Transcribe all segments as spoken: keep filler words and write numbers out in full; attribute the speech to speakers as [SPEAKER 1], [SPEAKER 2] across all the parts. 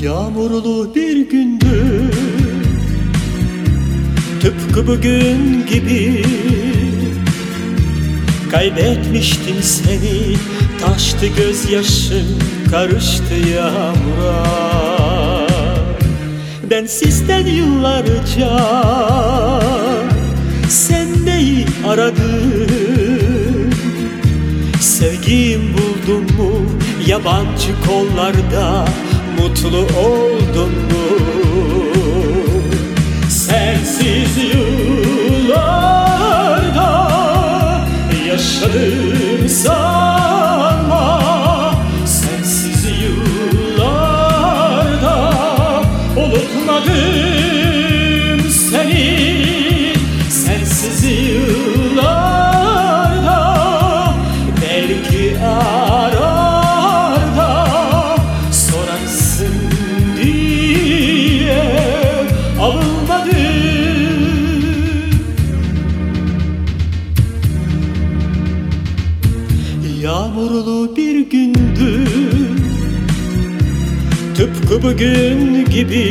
[SPEAKER 1] Yağmurlu bir gündü, tıpkı bugün gibi. Kaybetmiştim seni, taştı gözyaşım, karıştı yağmura. Ben sizden yıllarca sen neyi aradın? Sevgim buldun mu yabancı kollarda, mutlu oldun mu? Sensiz yıllarda yaşadım sanma, sensiz yıllarda unutmadım seni. Sensiz yıllarda belki arar da sorarsın diye alınmadım. Yağmurlu bir gündü, tıpkı bugün gibi.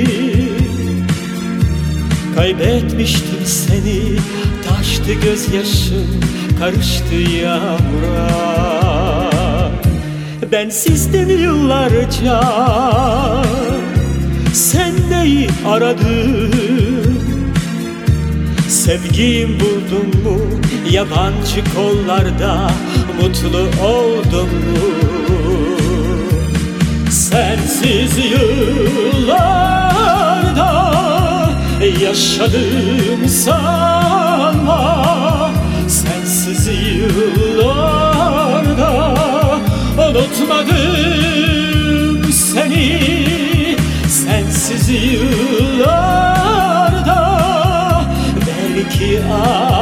[SPEAKER 1] Kaybetmiştim seni, taştı gözyaşım, karıştı yağmura. Ben sizden yıllarca sen neyi aradın? Sevgim buldun mu yabancı kollarda, mutlu oldun mu? Sensiz yıllarda yaşadım sanma, sensiz yıllarda unutmadım seni. Sensiz yıllarda belki